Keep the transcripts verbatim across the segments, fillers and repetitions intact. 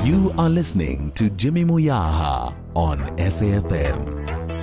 You are listening to Jimmy Moyaha on S A F M.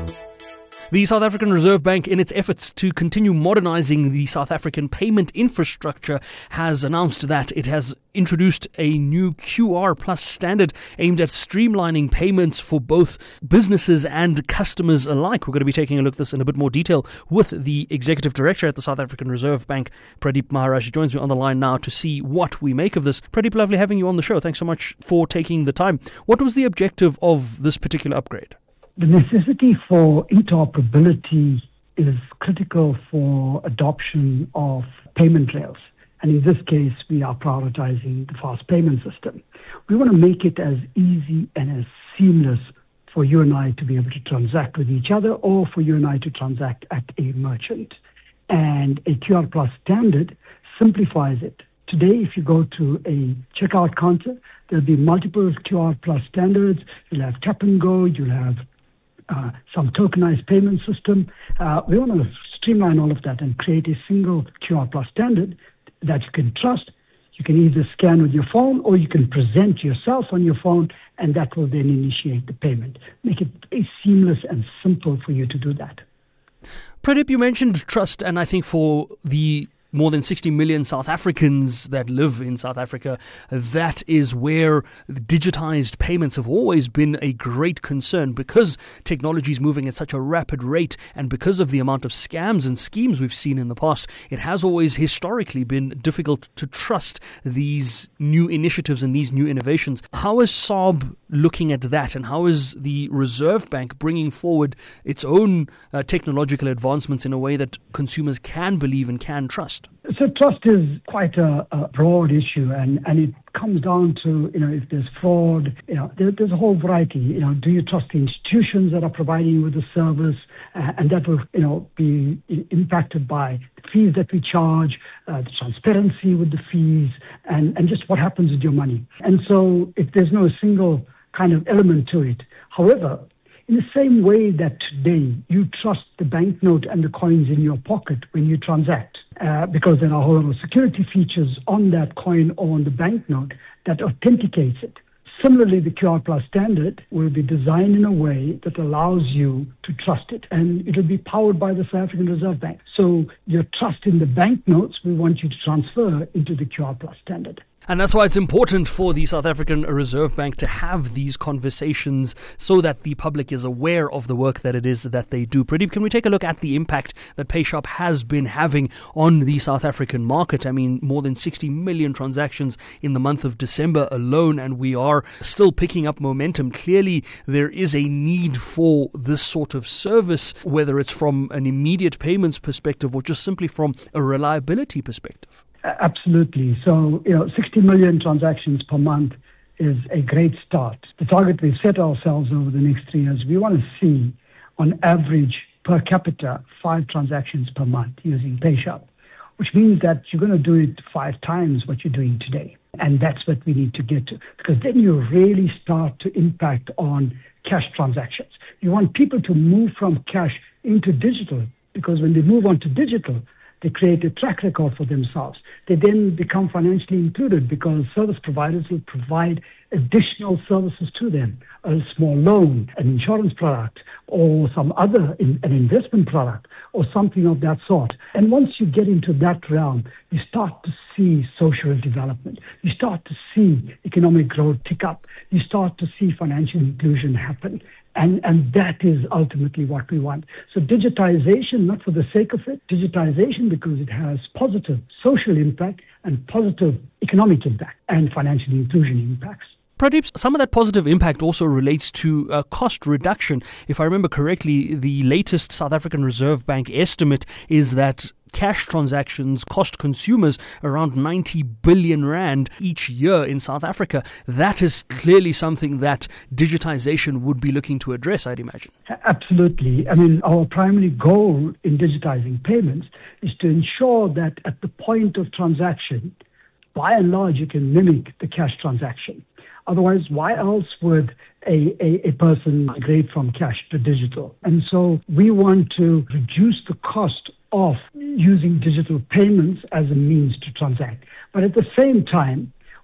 The South African Reserve Bank, in its efforts to continue modernizing the South African payment infrastructure, has announced that it has introduced a new Q R Plus standard aimed at streamlining payments for both businesses and customers alike. We're going to be taking a look at this in a bit more detail with the Executive Director at the South African Reserve Bank, Pradeep Maharaj. He joins me on the line now to see what we make of this. Pradeep, lovely having you on the show. Thanks so much for taking the time. What was the objective of this particular upgrade? The necessity for interoperability is critical for adoption of payment rails. And in this case, we are prioritizing the fast payment system. We want to make it as easy and as seamless for you and I to be able to transact with each other, or for you and I to transact at a merchant. And a Q R Plus standard simplifies it. Today, if you go to a checkout counter, there'll be multiple Q R Plus standards. You'll have tap and go, you'll have Uh, some tokenized payment system. Uh, we want to streamline all of that and create a single Q R Plus standard that you can trust. You can either scan with your phone, or you can present yourself on your phone, and that will then initiate the payment. Make it a seamless and simple for you to do that. Pradeep, you mentioned trust, and I think for the more than sixty million South Africans that live in South Africa, that is where digitized payments have always been a great concern, because technology is moving at such a rapid rate, and because of the amount of scams and schemes we've seen in the past. It has always historically been difficult to trust these new initiatives and these new innovations. How is S A B looking at that, and how is the Reserve Bank bringing forward its own uh, technological advancements in a way that consumers can believe and can trust? So trust is quite a, a broad issue, and, and it comes down to, you know, if there's fraud, you know, there, there's a whole variety. You know, do you trust the institutions that are providing you with the service? Uh, and that will, you know, be impacted by the fees that we charge, uh, the transparency with the fees, and, and just what happens with your money. And so if there's no single kind of element to it. However, in the same way that today you trust the banknote and the coins in your pocket when you transact, uh, because there are a whole lot of security features on that coin or on the banknote that authenticates it. Similarly, the Q R Plus standard will be designed in a way that allows you to trust it, and it will be powered by the South African Reserve Bank. So your trust in the banknotes, we want you to transfer into the Q R Plus standard. And that's why it's important for the South African Reserve Bank to have these conversations so that the public is aware of the work that it is that they do. Pradeep, can we take a look at the impact that PayShap has been having on the South African market? I mean, more than sixty million transactions in the month of December alone, and we are still picking up momentum. Clearly, there is a need for this sort of service, whether it's from an immediate payments perspective or just simply from a reliability perspective. Absolutely. So, you know, sixty million transactions per month is a great start. The target we've set ourselves over the next three years, we want to see, on average, per capita, five transactions per month using PayShap, which means that you're going to do it five times what you're doing today. And that's what we need to get to, because then you really start to impact on cash transactions. You want people to move from cash into digital, because when they move on to digital, they create a track record for themselves. They then become financially included, because service providers will provide additional services to them, a small loan, an insurance product, or some other, in, an investment product, or something of that sort. And once you get into that realm, you start to see social development. You start to see economic growth tick up. You start to see financial inclusion happen. And and that is ultimately what we want. So digitization, not for the sake of it, digitization because it has positive social impact and positive economic impact and financial inclusion impacts. Pradeep, some of that positive impact also relates to uh, cost reduction. If I remember correctly, the latest South African Reserve Bank estimate is that cash transactions cost consumers around ninety billion rand each year in South Africa. That is clearly something that digitization would be looking to address, I'd imagine. Absolutely. I mean, our primary goal in digitizing payments is to ensure that at the point of transaction, by and large, you can mimic the cash transaction. Otherwise, why else would a, a, a person migrate from cash to digital? And so we want to reduce the cost of using digital payments as a means to transact. But at the same time,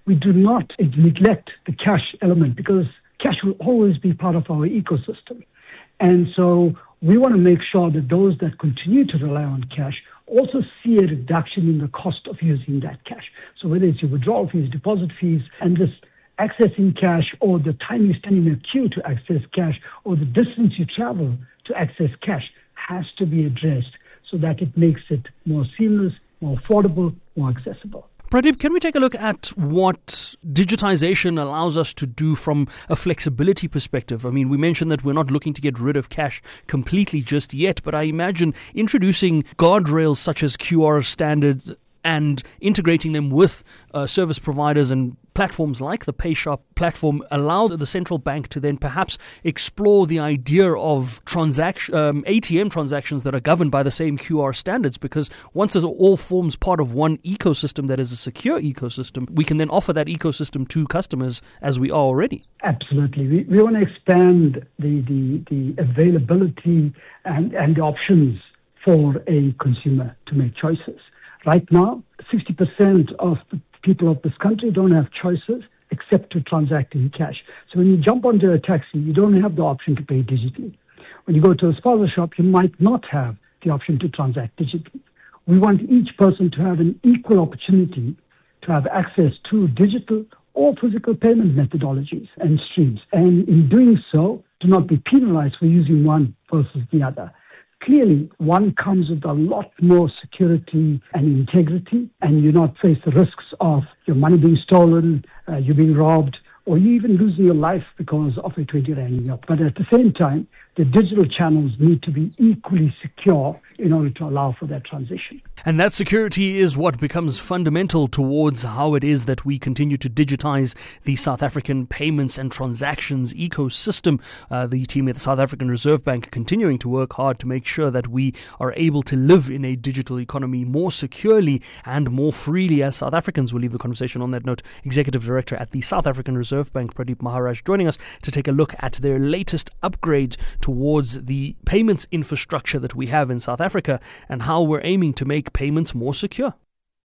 we do not neglect the cash element, because cash will always be part of our ecosystem. And so we want to make sure that those that continue to rely on cash also see a reduction in the cost of using that cash. So whether it's your withdrawal fees, deposit fees, and just accessing cash, or the time you stand in a queue to access cash, or the distance you travel to access cash, has to be addressed so that it makes it more seamless, more affordable, more accessible. Pradeep, can we take a look at what digitization allows us to do from a flexibility perspective? I mean, we mentioned that we're not looking to get rid of cash completely just yet, but I imagine introducing guardrails such as Q R standards and integrating them with uh, service providers and platforms like the PayShap platform allow the central bank to then perhaps explore the idea of transaction, um, A T M transactions that are governed by the same Q R standards, because once it all forms part of one ecosystem that is a secure ecosystem, we can then offer that ecosystem to customers as we are already. Absolutely. We, we want to expand the, the, the availability and, and the options for a consumer to make choices. Right now, sixty percent of the people of this country don't have choices except to transact in cash. So when you jump onto a taxi, you don't have the option to pay digitally. When you go to a spaza shop, you might not have the option to transact digitally. We want each person to have an equal opportunity to have access to digital or physical payment methodologies and streams. And in doing so, to not be penalized for using one versus the other. Clearly, one comes with a lot more security and integrity, and you not face the risks of your money being stolen, uh, you being robbed, or you even losing your life because of a twenty rand up. But at the same time, the digital channels need to be equally secure in order to allow for that transition. And that security is what becomes fundamental towards how it is that we continue to digitize the South African payments and transactions ecosystem. Uh, the team at the South African Reserve Bank continuing to work hard to make sure that we are able to live in a digital economy more securely and more freely as South Africans. We'll leave the conversation on that note. Executive Director at the South African Reserve Bank, Pradeep Maharaj, joining us to take a look at their latest upgrade towards the payments infrastructure that we have in South Africa and how we're aiming to make payments more secure.